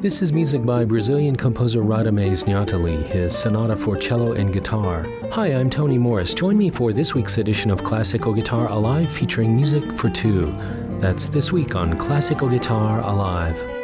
This is music by Brazilian composer Radamés Nahtali, his sonata for cello and guitar. Hi, I'm Tony Morris. Join me for this week's edition of Classical Guitar Alive featuring music for two. That's this week on Classical Guitar Alive.